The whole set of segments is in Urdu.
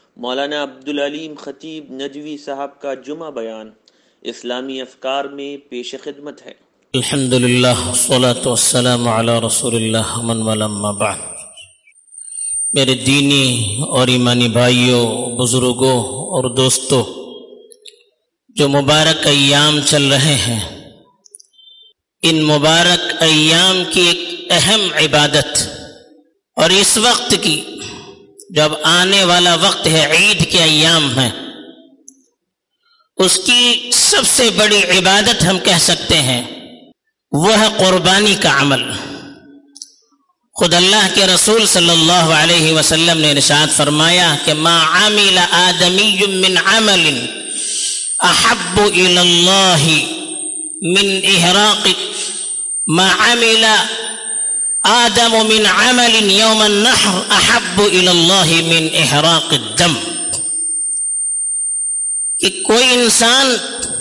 مولانا عبدالعلیم خطیب ندوی صاحب کا جمعہ بیان اسلامی افکار میں پیش خدمت ہے۔ الحمدللہ والصلاة والسلام علی رسول اللہ من ولما بعد۔ میرے دینی اور ایمانی بھائیوں، بزرگوں اور دوستوں، جو مبارک ایام چل رہے ہیں، ان مبارک ایام کی ایک اہم عبادت اور اس وقت کی جب آنے والا وقت ہے، عید کے ایام ہیں، اس کی سب سے بڑی عبادت ہم کہہ سکتے ہیں وہ ہے قربانی کا عمل۔ خود اللہ کے رسول صلی اللہ علیہ وسلم نے ارشاد فرمایا کہ ما عمل آدمی من عمل احب الی اللہ من احراق ما عمل آدم من عمل یوم النحر احب الی اللہ من احراق الدم، کہ کوئی انسان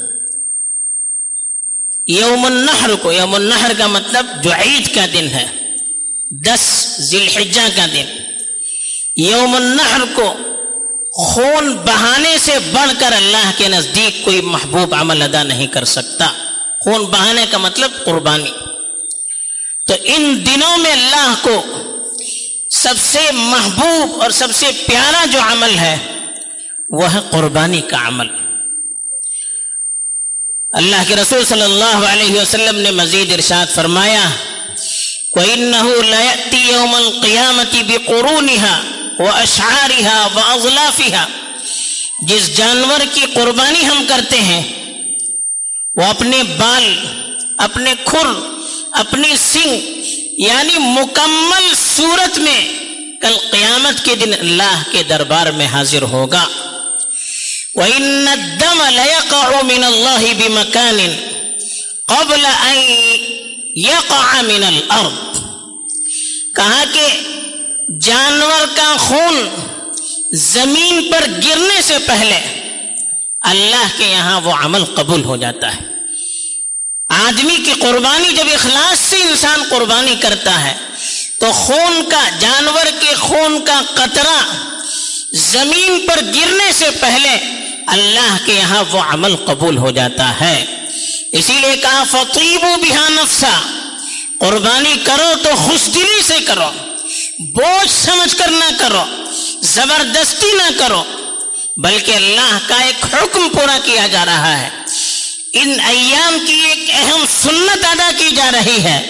یوم النحر کو، یوم النحر کا مطلب جو عید کا دن ہے، 10 ذی الحجہ کا دن، یوم النحر کو خون بہانے سے بڑھ کر اللہ کے نزدیک کوئی محبوب عمل ادا نہیں کر سکتا۔ خون بہانے کا مطلب قربانی۔ تو ان دنوں میں اللہ کو سب سے محبوب اور سب سے پیارا جو عمل ہے وہ ہے قربانی کا عمل۔ اللہ کے رسول صلی اللہ علیہ وسلم نے مزید ارشاد فرمایا وَإِنَّهُ لَيَأْتِي يَوْمَ الْقِيَامَةِ بِقُرُونِهَا وَأَشْعَارِهَا وَأَظْلَافِهَا، جس جانور کی قربانی ہم کرتے ہیں وہ اپنے بال، اپنے کھر، اپنی سنگ، یعنی مکمل صورت میں کل قیامت کے دن اللہ کے دربار میں حاضر ہوگا۔ وَإِنَّ الدَّمَ لَيَقَعُ مِنَ اللَّهِ بِمَكَانٍ قَبْلَ أَن يَقَعَ مِنَ الْأَرْضِ، کہا کہ جانور کا خون زمین پر گرنے سے پہلے اللہ کے یہاں وہ عمل قبول ہو جاتا ہے۔ آدمی کی قربانی جب اخلاص سے انسان قربانی کرتا ہے تو خون کا، جانور کے خون کا قطرہ زمین پر گرنے سے پہلے اللہ کے یہاں وہ عمل قبول ہو جاتا ہے۔ اسی لیے کہا فَطِيبُوا بِهَا نَفْسًا، قربانی کرو تو خوش دلی سے کرو، بوجھ سمجھ کر نہ کرو، زبردستی نہ کرو، بلکہ اللہ کا ایک حکم پورا کیا جا رہا ہے۔ ان ایام کی ایک اہم سنت ادا کی جا رہی ہے۔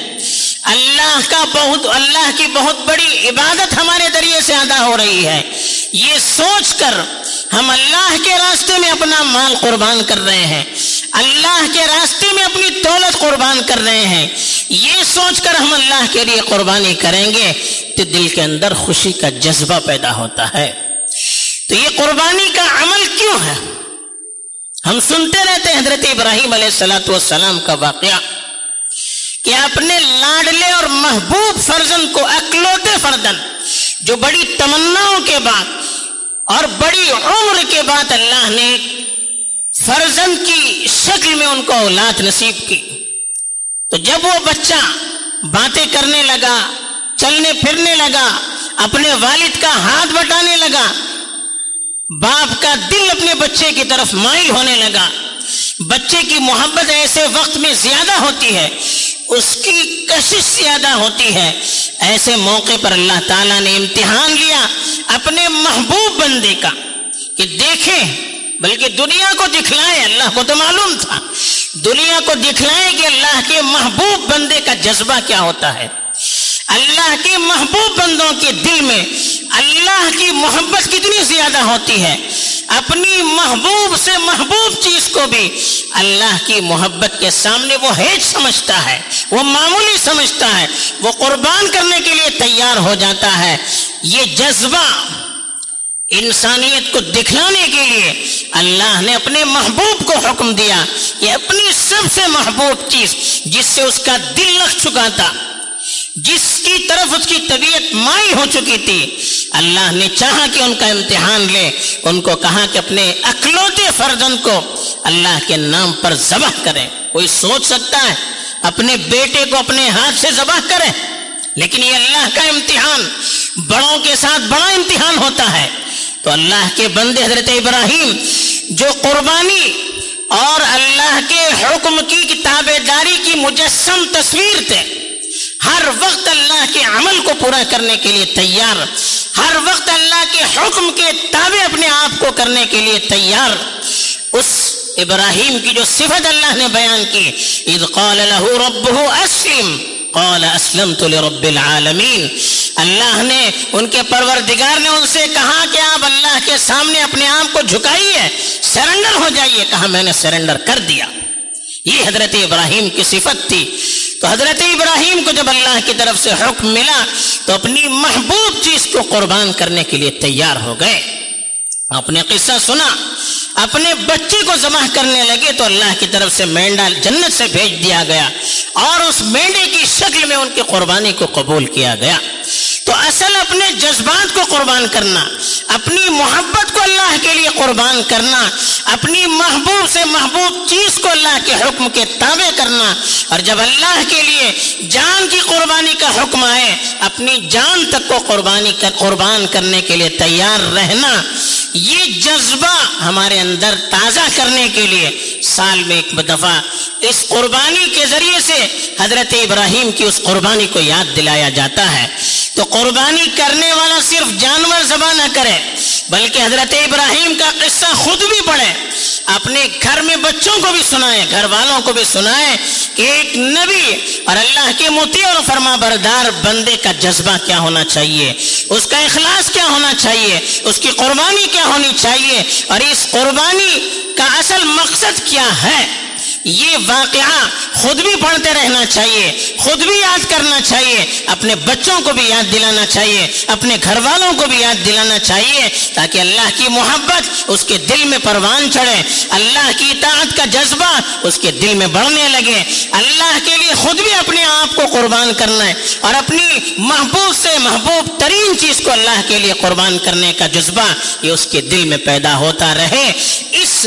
اللہ کی بہت بڑی عبادت ہمارے ذریعے سے ادا ہو رہی ہے۔ یہ سوچ کر ہم اللہ کے راستے میں اپنا مال قربان کر رہے ہیں، اللہ کے راستے میں اپنی دولت قربان کر رہے ہیں، یہ سوچ کر ہم اللہ کے لیے قربانی کریں گے تو دل کے اندر خوشی کا جذبہ پیدا ہوتا ہے۔ تو یہ قربانی کا عمل کیوں ہے؟ ہم سنتے رہتے ہیں حضرت ابراہیم علیہ السلام کا واقعہ کہ اپنے لاڈلے اور محبوب فرزند کو، اکلوتے فرزند جو بڑی تمناؤں کے بعد اور بڑی عمر کے بعد اللہ نے فرزند کی شکل میں ان کو اولاد نصیب کی، تو جب وہ بچہ باتیں کرنے لگا، چلنے پھرنے لگا، اپنے والد کا ہاتھ بٹانے لگا، باپ کا دل اپنے بچے کی طرف مائل ہونے لگا، بچے کی محبت ایسے وقت میں زیادہ ہوتی ہے، اس کی کشش زیادہ ہوتی ہے، ایسے موقع پر اللہ تعالیٰ نے امتحان لیا اپنے محبوب بندے کا کہ دیکھیں، بلکہ دنیا کو دکھلائیں، اللہ کو تو معلوم تھا، دنیا کو دکھلائیں کہ اللہ کے محبوب بندے کا جذبہ کیا ہوتا ہے۔ اللہ کے محبوب بندوں کے دل میں اللہ کی محبت کتنی زیادہ ہوتی ہے، اپنی محبوب سے محبوب چیز کو بھی اللہ کی محبت کے سامنے وہ ہیج سمجھتا ہے، وہ معمولی سمجھتا ہے، وہ قربان کرنے کے لیے تیار ہو جاتا ہے۔ یہ جذبہ انسانیت کو دکھلانے کے لیے اللہ نے اپنے محبوب کو حکم دیا کہ اپنی سب سے محبوب چیز جس سے اس کا دل لگ چکا تھا، جس کی طرف اس کی طبیعت مائل ہو چکی تھی، اللہ نے چاہا کہ ان کا امتحان لے، ان کو کہا کہ اپنے اکلوتے فرزند کو اللہ کے نام پر ذبح کریں۔ کوئی سوچ سکتا ہے اپنے بیٹے کو اپنے ہاتھ سے ذبح کرے؟ لیکن یہ اللہ کا امتحان، بڑوں کے ساتھ بڑا امتحان ہوتا ہے۔ تو اللہ کے بندے حضرت ابراہیم جو قربانی اور اللہ کے حکم کی تابع داری کی مجسم تصویر تھے، ہر وقت اللہ کے عمل کو پورا کرنے کے لیے تیار، ہر وقت اللہ کے حکم کے تابع اپنے آپ کو کرنے کے لیے تیار، اس ابراہیم کی جو صفت اللہ نے بیان کی، اذ قال له ربه اسلم قال اسلمت لرب العالمین، اللہ نے ان کے پروردگار نے ان سے کہا کہ آپ اللہ کے سامنے اپنے آپ کو جھکائیے، سرنڈر ہو جائیے، کہا میں نے سرنڈر کر دیا۔ یہ حضرت ابراہیم کی صفت تھی۔ تو حضرت ابراہیم کو جب اللہ کی طرف سے حکم ملا تو اپنی محبوب چیز کو قربان کرنے کے لیے تیار ہو گئے۔ آپ نے قصہ سنا، اپنے بچے کو ذبح کرنے لگے تو اللہ کی طرف سے مینڈا جنت سے بھیج دیا گیا اور اس مینڈے کی شکل میں ان کی قربانی کو قبول کیا گیا۔ تو اصل اپنے جذبات کو قربان کرنا، اپنی محبت کو اللہ کے لیے قربان کرنا، اپنی محبوب سے محبوب چیز کو اللہ کے حکم کے تابع کرنا، اور جب اللہ کے لیے جان کی قربانی کا حکم آئے اپنی جان تک کو قربان کرنے کے لیے تیار رہنا، یہ جذبہ ہمارے اندر تازہ کرنے کے لیے سال میں ایک دفعہ اس قربانی کے ذریعے سے حضرت ابراہیم کی اس قربانی کو یاد دلایا جاتا ہے۔ تو قربانی کرنے والا صرف جانور ذبح نہ کرے بلکہ حضرت ابراہیم کا قصہ خود بھی پڑھے، اپنے گھر میں بچوں کو بھی سنائے، گھر والوں کو بھی سنائے کہ ایک نبی اور اللہ کے مطیع اور فرما بردار بندے کا جذبہ کیا ہونا چاہیے، اس کا اخلاص کیا ہونا چاہیے، اس کی قربانی کیا ہونی چاہیے، اور اس قربانی کا اصل مقصد کیا ہے۔ یہ واقعہ خود بھی پڑھتے رہنا چاہیے، خود بھی یاد کرنا چاہیے، اپنے بچوں کو بھی یاد دلانا چاہیے، اپنے گھر والوں کو بھی یاد دلانا چاہیے، تاکہ اللہ کی محبت اس کے دل میں پروان چڑھے، اللہ کی اطاعت کا جذبہ اس کے دل میں بڑھنے لگے، اللہ کے لیے خود بھی اپنے آپ کو قربان کرنا ہے اور اپنی محبوب سے محبوب ترین چیز کو اللہ کے لیے قربان کرنے کا جذبہ یہ اس کے دل میں پیدا ہوتا رہے۔ اس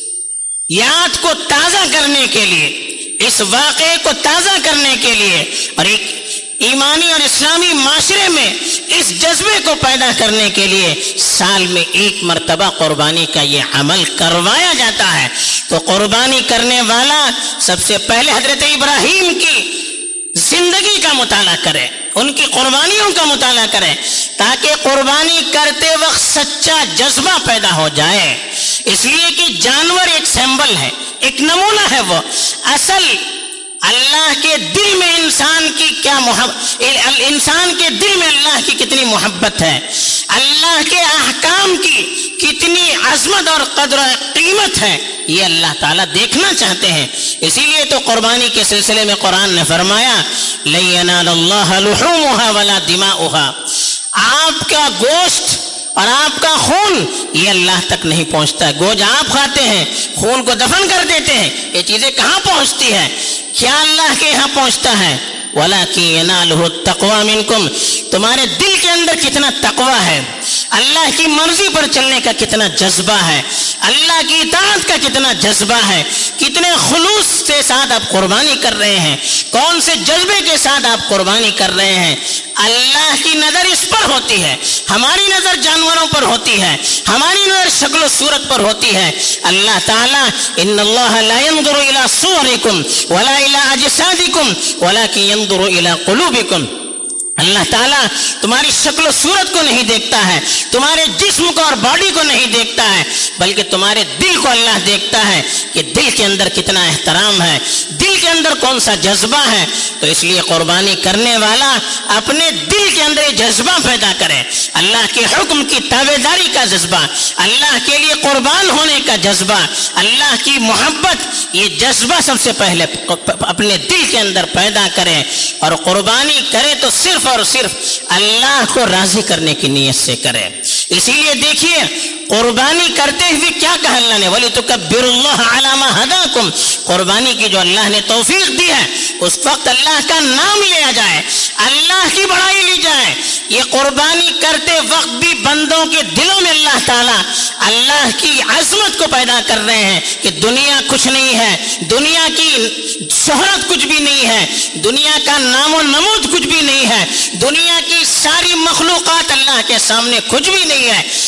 یاد کو تازہ کرنے کے لیے، اس واقعے کو تازہ کرنے کے لیے اور ایک ایمانی اور اسلامی معاشرے میں اس جذبے کو پیدا کرنے کے لیے سال میں ایک مرتبہ قربانی کا یہ عمل کروایا جاتا ہے۔ تو قربانی کرنے والا سب سے پہلے حضرت ابراہیم کی زندگی کا مطالعہ کرے، ان کی قربانیوں کا مطالعہ کرے، تاکہ قربانی کرتے وقت سچا جذبہ پیدا ہو جائے۔ اس لیے کہ جانور ایک سمبل ہے، ایک نمونہ ہے، وہ اصل اللہ کے دل میں انسان کی کیا محبت، انسان کے دل میں اللہ کی کتنی محبت ہے، اللہ کے احکام کی کتنی عظمت اور قدر و قیمت ہے، یہ اللہ تعالیٰ دیکھنا چاہتے ہیں۔ اسی لیے تو قربانی کے سلسلے میں قرآن نے فرمایا لَن يَنَالَ اللَّهَ لُحُومُهَا وَلَا دِمَاؤُهَا، آپ کا گوشت اور آپ کا خون یہ اللہ تک نہیں پہنچتا ہے۔ گوشت آپ کھاتے ہیں، خون کو دفن کر دیتے ہیں، یہ چیزیں کہاں پہنچتی ہے؟ کیا اللہ کے یہاں پہنچتا ہے؟ وَلَكِنْ يَنَالُهُ التَّقْوَى مِنْكُمْ، تمہارے دل کے اندر کتنا تقویٰ ہے، اللہ کی مرضی پر چلنے کا کتنا جذبہ ہے، اللہ کی اطاعت کا کتنا جذبہ ہے، کتنے خلوص کے ساتھ آپ قربانی کر رہے ہیں، کون سے جذبے کے ساتھ آپ قربانی کر رہے ہیں۔ اللہ کی نظر اس پر ہوتی ہے، ہماری نظر جانوروں پر ہوتی ہے، ہماری نظر شکل و صورت پر ہوتی ہے۔ اللہ تعالیٰ ان اللہ لا ينظر الى صورکم ولا الى اجسادکم ولكن ينظر الى قلوبکم، اللہ تعالیٰ تمہاری شکل و صورت کو نہیں دیکھتا ہے، تمہارے جسم کو اور باڈی کو نہیں دیکھتا ہے، بلکہ تمہارے دل کو اللہ دیکھتا ہے کہ دل کے اندر کتنا احترام ہے، دل کے اندر کون سا جذبہ ہے۔ تو اس لیے قربانی کرنے والا اپنے دل کے اندر یہ جذبہ پیدا کرے، اللہ کے حکم کی تابع داری کا جذبہ، اللہ کے لیے قربان ہونے کا جذبہ، اللہ کی محبت، یہ جذبہ سب سے پہلے اپنے دل کے اندر پیدا کرے، اور قربانی کرے تو صرف اور صرف اللہ کو راضی کرنے کی نیت سے کرے۔ اسی لیے دیکھیے قربانی کرتے ہوئے کیا کہا اللہ نے، وَلِتُكَبِّرُوا اللَّهَ عَلَى مَا هَدَاكُمْ، قربانی کی جو اللہ نے توفیق دی ہے اس وقت اللہ کا نام لیا جائے، اللہ کی بڑائی لی جائے۔ یہ قربانی کرتے وقت بھی بندوں کے دلوں میں اللہ تعالیٰ اللہ کی عظمت کو پیدا کر رہے ہیں کہ دنیا کچھ نہیں ہے، دنیا کی شہرت کچھ بھی نہیں ہے، دنیا کا نام و نمود کچھ بھی نہیں ہے، دنیا کی ساری مخلوقات اللہ کے سامنے کچھ بھی نہیں ہے۔ اللہ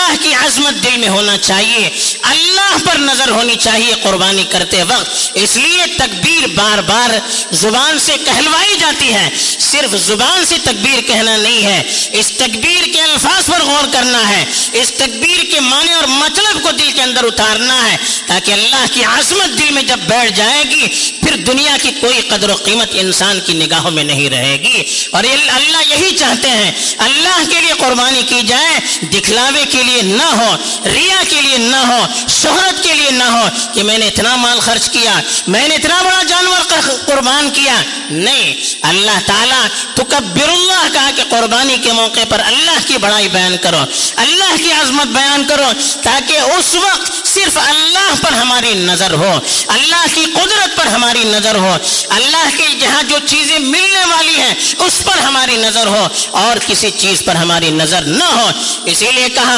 اللہ کی عظمت دل میں ہونا چاہیے، اللہ پر نظر ہونی چاہیے قربانی کرتے وقت۔ اس لیے تکبیر بار بار زبان سے کہلوائی جاتی ہے، صرف زبان سے تکبیر کہنا نہیں ہے، اس تکبیر کے الفاظ پر غور کرنا ہے، اس تکبیر کے معنی اور مطلب کو دل کے اندر اتارنا ہے، تاکہ اللہ کی عظمت دل میں جب بیٹھ جائے گی پھر دنیا کی کوئی قدر و قیمت انسان کی نگاہوں میں نہیں رہے گی۔ اور اللہ یہی چاہتے ہیں، اللہ کے لیے قربانی کی جائے، دکھلاوے کے لیے نہ ہو، ریا کے لیے نہ ہو، شہرت کے لیے نہ ہو کہ میں نے اتنا مال خرچ کیا، میں نے اتنا بڑا جانور قربان کیا، نہیں۔ اللہ تعالیٰ تکبر اللہ کہا کہ قربانی کے موقع پر اللہ کی بڑائی بیان کرو، اللہ کی عظمت بیان کرو، تاکہ اس وقت صرف اللہ پر ہماری نظر ہو، اللہ کی قدرت پر ہماری نظر ہو، اللہ کے جہاں جو چیزیں ملنے والی ہیں اس پر ہماری نظر ہو، اور کسی چیز پر ہماری نظر نہ ہو۔ اسی لیے کہا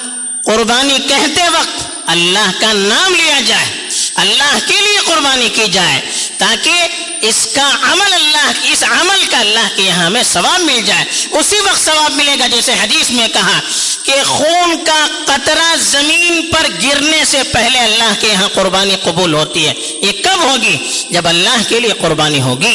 قربانی کہتے وقت اللہ کا نام لیا جائے، اللہ کے لیے قربانی کی جائے، تاکہ اس کا عمل اس عمل کا اللہ کے یہاں ہمیں ثواب مل جائے۔ اسی وقت ثواب ملے گا جیسے حدیث میں کہا کہ خون کا قطرہ زمین پر گرنے سے پہلے اللہ کے یہاں قربانی قبول ہوتی ہے۔ یہ کب ہوگی؟ جب اللہ کے لیے قربانی ہوگی،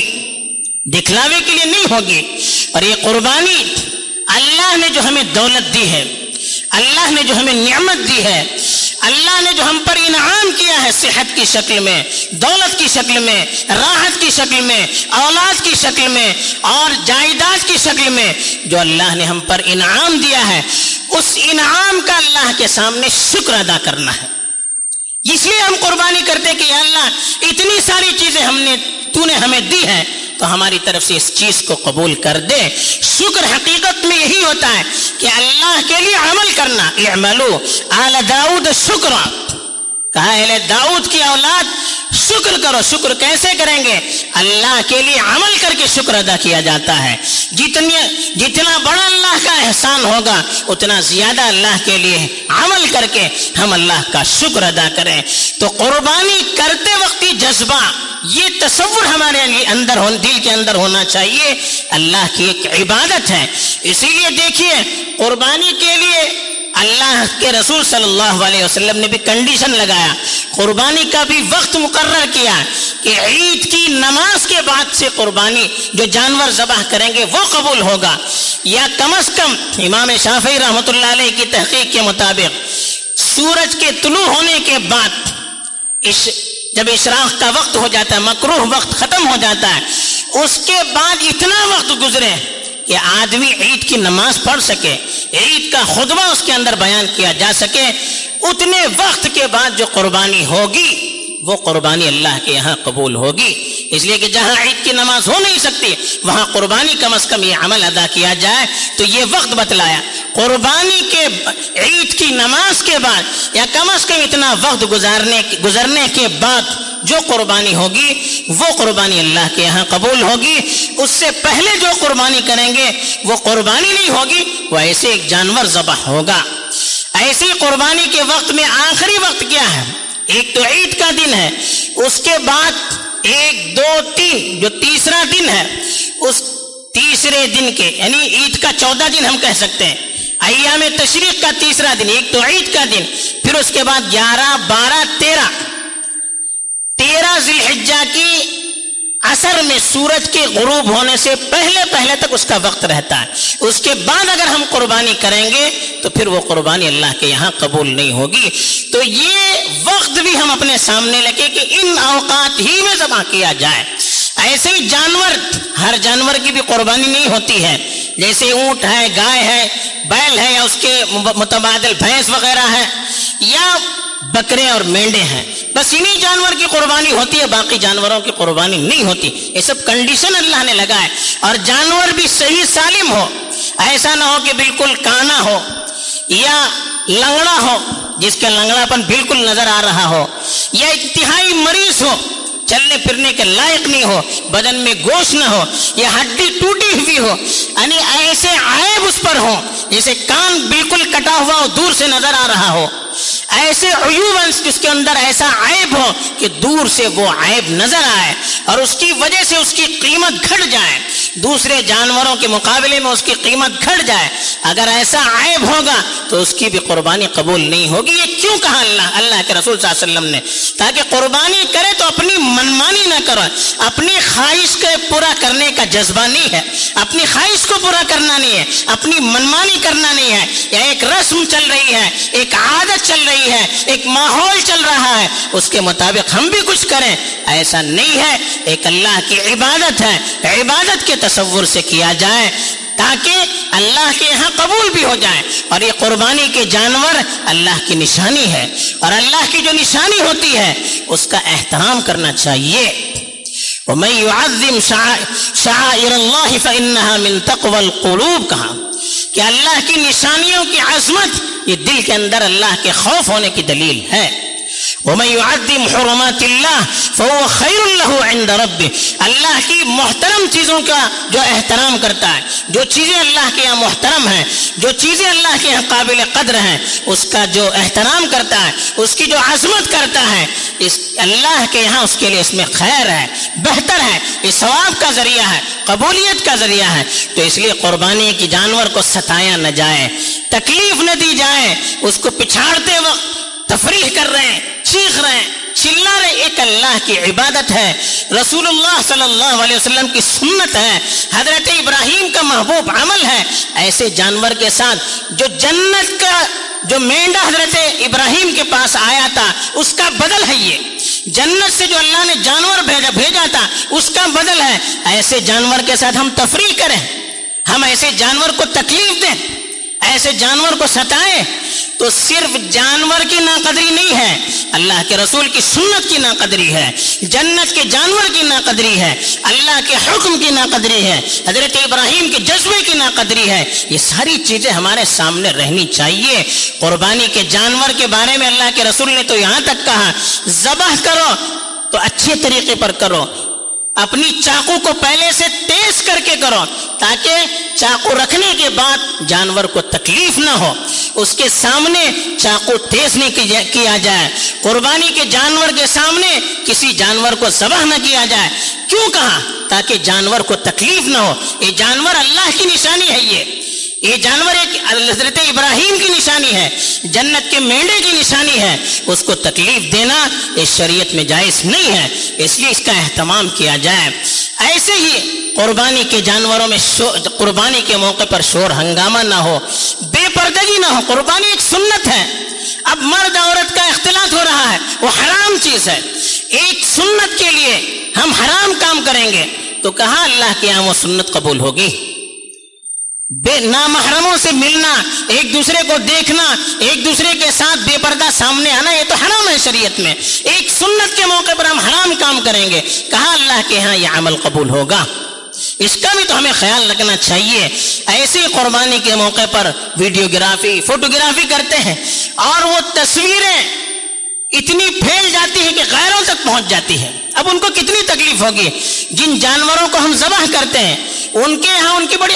دکھلاوے کے لیے نہیں ہوگی۔ اور یہ قربانی اللہ نے جو ہمیں دولت دی ہے، اللہ نے جو ہمیں نعمت دی ہے، اللہ نے جو ہم پر انعام کیا ہے صحت کی شکل میں، دولت کی شکل میں، راحت کی شکل میں، اولاد کی شکل میں اور جائیداد کی شکل میں، جو اللہ نے ہم پر انعام دیا ہے، اس انعام کا اللہ کے سامنے شکر ادا کرنا ہے۔ اس لیے ہم قربانی کرتے کہ یا اللہ اتنی ساری چیزیں تو نے ہمیں دی ہے، تو ہماری طرف سے اس چیز کو قبول کر دے۔ شکر حقیقت میں یہی ہوتا ہے کہ اللہ کے لیے عمل کرنا۔ اعملوا آل داؤد شکرا، کہا اہل داؤد کی اولاد شکر کرو۔ شکر کیسے کریں گے؟ اللہ کے لیے عمل کر کے شکر ادا کیا جاتا ہے۔ جتنا بڑا اللہ کا احسان ہوگا اتنا زیادہ اللہ کے لیے عمل کر کے ہم اللہ کا شکر ادا کریں۔ تو قربانی کرتے وقت یہ جذبہ، یہ تصور ہمارے اندر دل کے اندر ہونا چاہیے، اللہ کی ایک عبادت ہے۔ اسی لیے دیکھیے قربانی کے لیے اللہ کے رسول صلی اللہ علیہ وسلم نے بھی کنڈیشن لگایا، قربانی کا بھی وقت مقرر کیا کہ عید کی نماز کے بعد سے قربانی جو جانور ذبح کریں گے وہ قبول ہوگا، یا کم از کم امام شافعی رحمۃ اللہ علیہ کی تحقیق کے مطابق سورج کے طلوع ہونے کے بعد جب اشراق کا وقت ہو جاتا ہے، مکروہ وقت ختم ہو جاتا ہے، اس کے بعد اتنا وقت گزرے کہ آدمی عید کی نماز پڑھ سکے، عید کا خطبہ اس کے اندر بیان کیا جا سکے، اتنے وقت کے بعد جو قربانی ہوگی وہ قربانی اللہ کے یہاں قبول ہوگی۔ اس لیے کہ جہاں عید کی نماز ہو نہیں سکتی وہاں قربانی کم از کم یہ عمل ادا کیا جائے۔ تو یہ وقت بتلایا قربانی کے عید کی نماز کے بعد یا کم از کم اتنا وقت گزرنے کے بعد جو قربانی ہوگی وہ قربانی اللہ کے یہاں قبول ہوگی۔ اس سے پہلے جو قربانی کریں گے وہ قربانی نہیں ہوگی، وہ ایسے ایک جانور ذبح ہوگا۔ ایسی قربانی کے وقت میں آخری وقت کیا ہے؟ ایک تو عید کا دن ہے، اس کے بعد 1 2 3 جو تیسرا دن ہے، اس تیسرے دن کے یعنی عید کا 14 دن ہم کہہ سکتے ہیں، ایام تشریق کا تیسرا دن، ایک تو عید کا دن، پھر اس کے بعد 11 12 13 ذی الحجہ کی عصر میں سورج کے غروب ہونے سے پہلے تک اس کا وقت رہتا ہے۔ اس کے بعد اگر ہم قربانی کریں گے تو پھر وہ قربانی اللہ کے یہاں قبول نہیں ہوگی۔ تو یہ وقت بھی ہم اپنے سامنے لگے کہ ان اوقات ہی میں ذبح کیا جائے۔ ایسے ہی جانور، ہر جانور کی بھی قربانی نہیں ہوتی ہے، جیسے اونٹ ہے، گائے ہے، بیل ہے، یا اس کے متبادل بھینس وغیرہ ہے، یا بکرے اور مینڈے ہیں، بس انہی جانور کی قربانی ہوتی ہے، باقی جانوروں کی قربانی نہیں ہوتی۔ یہ سب کنڈیشن اللہ نے لگائے، اور جانور بھی صحیح سالم ہو، ایسا نہ ہو کہ بالکل کانا ہو یا لنگڑا ہو، جس کا لنگڑا پن بالکل نظر آ رہا ہو، یا انتہائی مریض ہو، چلنے پھرنے کے لائق نہیں ہو، بدن میں گوشت نہ ہو، یا ہڈی ٹوٹی ہوئی ہو، یعنی ایسے عیب اس پر ہو، جیسے کان بالکل کٹا ہوا ہو، دور سے نظر آ رہا ہو، ایسے عیوب جس کے اندر ایسا عیب ہو کہ دور سے وہ عیب نظر آئے اور اس کی وجہ سے اس کی قیمت گھٹ جائے، دوسرے جانوروں کے مقابلے میں اس کی قیمت گھٹ جائے، اگر ایسا عیب ہوگا تو اس کی بھی قربانی قبول نہیں ہوگی۔ یہ کیوں کہا اللہ کے رسول صلی اللہ علیہ وسلم نے؟ تاکہ قربانی کرے تو اپنی منمانی نہ کرو، اپنی خواہش کو پورا کرنے کا جذبہ نہیں ہے، اپنی خواہش کو پورا کرنا نہیں ہے، اپنی منمانی کرنا نہیں ہے، یا ایک رسم چل رہی ہے، ایک عادت چل رہی ہے، ایک ماحول چل رہا ہے، اس کے مطابق ہم بھی کچھ کریں، ایسا نہیں ہے۔ ایک اللہ کی عبادت ہے، عبادت کے تصور سے کیا جائے تاکہ اللہ کے یہاں قبول بھی ہو جائے۔ اور یہ قربانی کے جانور اللہ کی نشانی ہے، اور اللہ کی جو نشانی ہوتی ہے اس کا احترام کرنا چاہیے۔ وَمَن يُعَظِّمْ شَعَائِرَ اللَّهِ فَإِنَّهَا مِن تَقْوَى الْقُلُوبِ، کہا کہ اللہ کی نشانیوں کی عظمت یہ دل کے اندر اللہ کے خوف ہونے کی دلیل ہے۔ وَمَن يُعَظِّمْ حُرُمَاتِ اللَّهِ فَهُوَ خَيْرٌ لَهُ عِندَ رَبِّهِ، اللہ کی محترم چیزوں کا جو احترام کرتا ہے، جو چیزیں اللہ کے یہاں محترم ہیں، جو چیزیں اللہ کے یہاں قابل قدر ہیں، اس کا جو احترام کرتا ہے، اس کی جو عظمت کرتا ہے، اس اللہ کے یہاں اس کے لیے اس میں خیر ہے، بہتر ہے، یہ ثواب کا ذریعہ ہے، قبولیت کا ذریعہ ہے۔ تو اس لیے قربانی کی جانور کو ستایا نہ جائے، تکلیف نہ دی جائے، اس کو پچھاڑتے وقت تفریح کر رہے ہیں، چیخ رہے ہیں، چلا رہے، ایک اللہ کی عبادت ہے، رسول اللہ صلی اللہ علیہ وسلم کی سنت ہے، حضرت ابراہیم کا محبوب عمل ہے۔ ایسے جانور کے ساتھ جو جنت کا جو مینڈا حضرت ابراہیم کے پاس آیا تھا اس کا بدل ہے، یہ جنت سے جو اللہ نے جانور بھیجا تھا اس کا بدل ہے۔ ایسے جانور کے ساتھ ہم تفریح کریں، ہم ایسے جانور کو تکلیف دیں، ایسے جانور کو ستائیں، تو صرف جانور کی ناقدری نہیں ہے، اللہ کے رسول کی سنت کی ناقدری ہے، جنت کے جانور کی ناقدری ہے، اللہ کے حکم کی ناقدری ہے، حضرت ابراہیم کے جذبے کی ناقدری ہے۔ یہ ساری چیزیں ہمارے سامنے رہنی چاہیے۔ قربانی کے جانور کے بارے میں اللہ کے رسول نے تو یہاں تک کہا ذبح کرو تو اچھے طریقے پر کرو، اپنی چاقو کو پہلے سے تیز کر کے کرو تاکہ چاقو رکھنے کے بعد جانور کو تکلیف نہ ہو، اس کے سامنے چاقو تیز نہیں کیا جائے، قربانی کے جانور کے سامنے کسی جانور کو ذبح نہ کیا جائے۔ کیوں کہا؟ تاکہ جانور کو تکلیف نہ ہو۔ یہ جانور اللہ کی نشانی ہے، یہ جانور ایک حضرت ابراہیم کی نشانی ہے، جنت کے مینڈے کی نشانی ہے، اس کو تکلیف دینا اس شریعت میں جائز نہیں ہے، اس لیے اس کا اہتمام کیا جائے۔ ایسے ہی قربانی کے جانوروں میں قربانی کے موقع پر شور ہنگامہ نہ ہو، بے پردگی نہ ہو۔ قربانی ایک سنت ہے، اب مرد عورت کا اختلاط ہو رہا ہے، وہ حرام چیز ہے، ایک سنت کے لیے ہم حرام کام کریں گے تو کہاں اللہ کے یہاں وہ سنت قبول ہوگی؟ بے نامحرموں سے ملنا، ایک دوسرے کو دیکھنا، ایک دوسرے کے ساتھ بے پردہ سامنے آنا، یہ تو حرام ہے شریعت میں۔ ایک سنت کے موقع پر ہم حرام کام کریں گے، کہاں اللہ کے ہاں یہ عمل قبول ہوگا؟ اس کا بھی تو ہمیں خیال رکھنا چاہیے۔ ایسے قربانی کے موقع پر ویڈیوگرافی، فوٹوگرافی کرتے ہیں اور وہ تصویریں اتنی پھیل جاتی ہیں کہ غیروں تک پہنچ جاتی ہے۔ اب ان کو کتنی تکلیف ہوگی؟ جن جانوروں کو ہم ذبح کرتے ہیں ان کے یہاں ان کی بڑی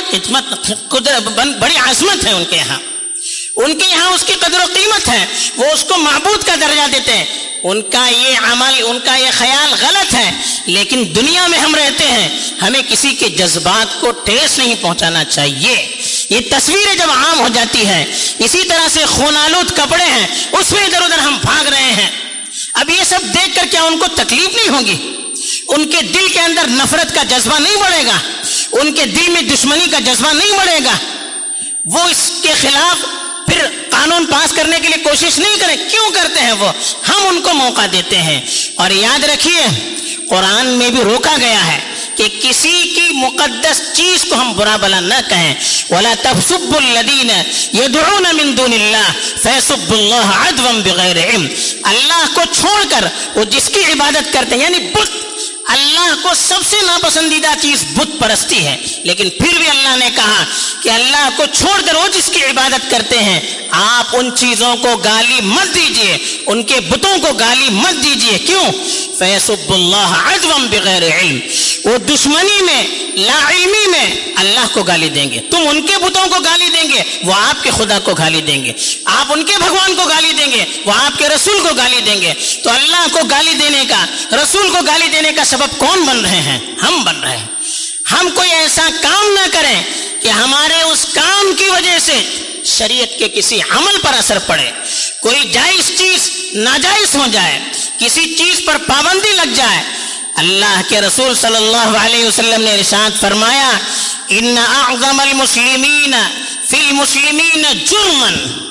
بڑی عظمت ہے، ان کے یہاں اس کی قدر و قیمت ہے، وہ اس کو معبود کا درجہ دیتے ہیں۔ ان کا یہ عمل، ان کا یہ خیال غلط ہے، لیکن دنیا میں ہم رہتے ہیں، ہمیں کسی کے جذبات کو ٹھیس نہیں پہنچانا چاہیے۔ یہ تصویریں جب عام ہو جاتی ہیں، اسی طرح سے خون آلود کپڑے ہیں، اس میں ادھر ادھر ہم بھاگ رہے ہیں، اب یہ سب دیکھ کر کیا ان کو تکلیف نہیں ہوگی؟ ان کے دل کے اندر نفرت کا جذبہ نہیں بڑھے گا؟ ان کے دل میں دشمنی کا جذبہ نہیں بڑھے گا؟ وہ اس کے خلاف پھر قانون پاس کرنے کے لیے کوشش نہیں کریں؟ کیوں کرتے ہیں وہ؟ ہم ان کو موقع دیتے ہیں۔ اور یاد رکھیے قرآن میں بھی روکا گیا ہے کہ کسی کی مقدس چیز کو ہم برا بلا نہ کہیں۔ وَلَا تَسُبُّوا الَّذِينَ يَدْعُونَ مِن دُونِ اللَّهِ فَيَسُبُّوا اللَّهَ عَدْوًا بِغَيْرِ عِلْمٍ، اللہ کو چھوڑ کر وہ جس کی عبادت کرتے ہیں، یعنی بت، اللہ کو سب سے ناپسندیدہ چیز بت پرستی ہے، لیکن پھر بھی اللہ نے کہا کہ اللہ کو چھوڑ کر وہ جس کی عبادت کرتے ہیں آپ ان چیزوں کو گالی مت دیجیے، ان کے بتوں کو گالی مت دیجیے۔ کیوں؟ فَيَسُبُّوا اللَّهَ عَدْوًا بِغَيْرِ عِلْمٍ، وہ دشمنی میں، لا علمی میں اللہ کو گالی دیں گے۔ تم ان کے بتوں کو گالی دیں گے، وہ آپ کے خدا کو گالی دیں گے، آپ ان کے بھگوان کو گالی دیں گے، وہ آپ کے رسول کو گالی دیں گے۔ تو اللہ کو گالی دینے کا، رسول کو گالی دینے کا سبب کون بن رہے ہیں؟ ہم بن رہے ہیں۔ ہم کوئی ایسا کام نہ کریں کہ ہمارے اس کام کی وجہ سے شریعت کے کسی عمل پر اثر پڑے، کوئی جائز چیز ناجائز ہو جائے، کسی چیز پر پابندی لگ جائے۔ اللہ کے رسول صلی اللہ علیہ وسلم نے ارشاد فرمایا، ان اعظم المسلمین فی المسلمین جرما،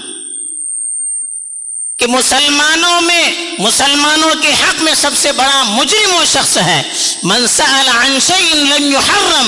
کہ مسلمانوں کے حق میں سب سے بڑا مجرم وہ شخص ہے، من سأل عن شيء لم يحرم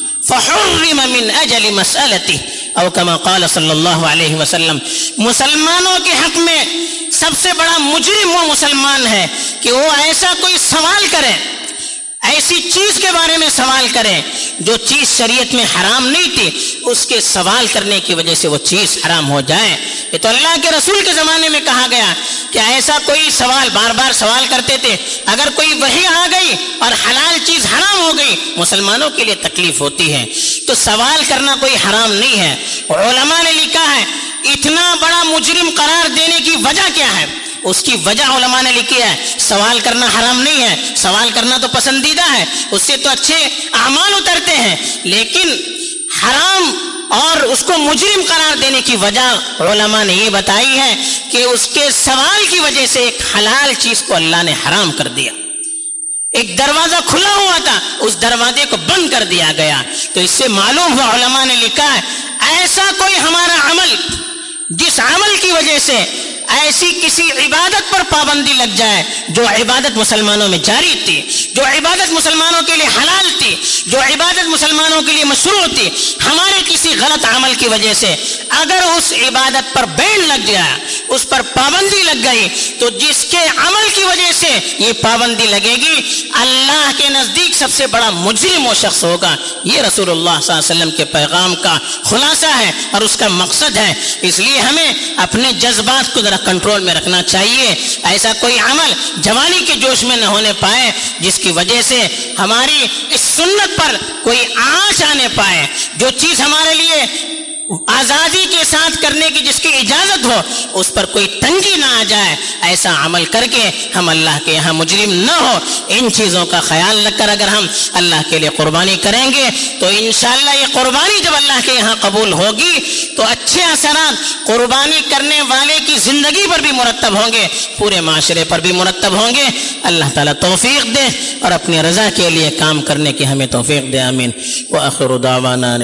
فحرم من اجل مسألته، او کما قال صلی اللہ علیہ وسلم۔ مسلمانوں کے حق میں سب سے بڑا مجرم وہ مسلمان ہے کہ وہ ایسا کوئی سوال کرے، ایسی چیز کے بارے میں سوال کرے جو چیز شریعت میں حرام نہیں تھی، اس کے سوال کرنے کی وجہ سے وہ چیز حرام ہو جائے۔ یہ تو اللہ کے رسول کے زمانے میں کہا گیا کہ ایسا کوئی سوال، بار بار سوال کرتے تھے، اگر کوئی وحی آ گئی اور حلال چیز حرام ہو گئی مسلمانوں کے لیے تکلیف ہوتی ہے، تو سوال کرنا کوئی حرام نہیں ہے۔ علماء نے لکھا ہے اتنا بڑا مجرم قرار دینے کی وجہ کیا ہے، اس کی وجہ علماء نے لکھی ہے۔ سوال کرنا حرام نہیں ہے، سوال کرنا تو پسندیدہ ہے، اس سے تو اچھے اعمال اترتے ہیں، لیکن حرام اور اس کو مجرم قرار دینے کی وجہ علماء نے یہ بتائی ہے کہ اس کے سوال کی وجہ سے ایک حلال چیز کو اللہ نے حرام کر دیا، ایک دروازہ کھلا ہوا تھا اس دروازے کو بند کر دیا گیا۔ تو اس سے معلوم ہوا، علماء نے لکھا ہے ایسا کوئی ہمارا عمل جس عمل کی وجہ سے ایسی کسی عبادت پر پابندی لگ جائے جو عبادت مسلمانوں میں جاری تھی، جو عبادت مسلمانوں کے لیے حلال تھی، جو عبادت مسلمانوں کے لیے مشروع تھی، ہمارے کسی غلط عمل کی وجہ سے اگر اس عبادت پر بین لگ گیا، اس پر پابندی لگ گئی، تو جس کے عمل کی وجہ سے یہ پابندی لگے گی اللہ کے نزدیک سب سے بڑا مجرم وہ شخص ہوگا۔ یہ رسول اللہ صلی اللہ علیہ وسلم کے پیغام کا خلاصہ ہے اور اس کا مقصد ہے۔ اس لیے ہمیں اپنے جذبات کو ذرا کنٹرول میں رکھنا چاہیے، ایسا کوئی عمل جوانی کے جوش میں نہ ہونے پائے جس کی وجہ سے ہماری اس سنت پر کوئی آنچ آنے پائے، جو چیز ہمارے لیے آزادی کے ساتھ کرنے کی جس کی اجازت ہو اس پر کوئی تنگی نہ آ جائے، ایسا عمل کر کے ہم اللہ کے یہاں مجرم نہ ہو۔ ان چیزوں کا خیال رکھ کر اگر ہم اللہ کے لیے قربانی کریں گے تو انشاءاللہ یہ قربانی جب اللہ کے یہاں قبول ہوگی تو اچھے اثرات قربانی کرنے والے کی زندگی پر بھی مرتب ہوں گے، پورے معاشرے پر بھی مرتب ہوں گے۔ اللہ تعالیٰ توفیق دے اور اپنی رضا کے لیے کام کرنے کی ہمیں توفیق دے، آمین۔ وآخر دعوانا